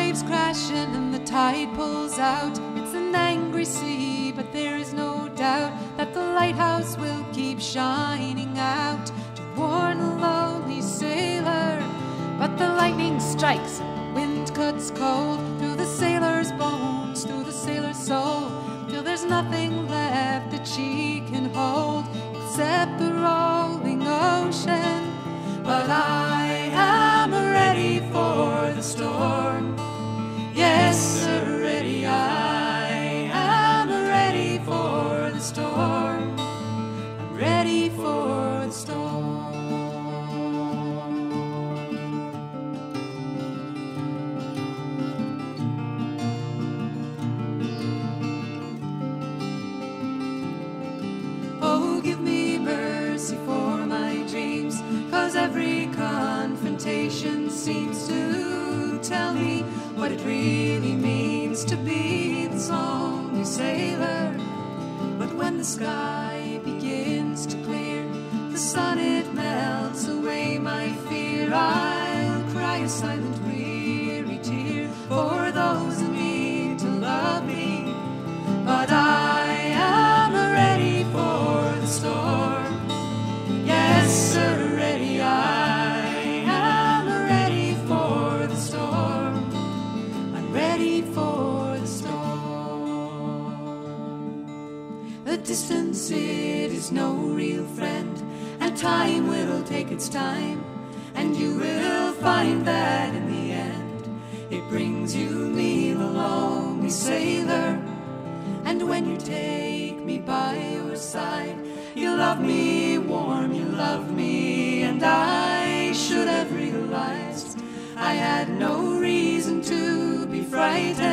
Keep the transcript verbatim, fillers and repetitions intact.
waves crashing and the tide pulls out. It's an angry sea, but there is no doubt that the lighthouse will keep shining out to warn a lonely sailor. But the lightning strikes and the wind cuts cold through the sailor's bones, through the sailor's soul, till there's nothing left that she can hold except the rolling ocean. But I am ready for the storm. Yes, sir, ready. I am ready for the storm. I'm ready for the storm. Oh, give me mercy for my dreams, 'cause every confrontation seems to tell me what it really means to be this lonely sailor. But when the sky begins to clear, the sun it melts away my fear. I'll cry a silent weary tear for those who need to love me. But I am ready for the storm. Yes, sir, ready. I am ready for the storm. I'm ready for the storm. The distance, it is no real friend, and time will take its time, and you will find that in the end it brings you me, the lonely sailor. And when you take me by your side, you love me warm, you love me, and I should have realized I had no reason to be frightened.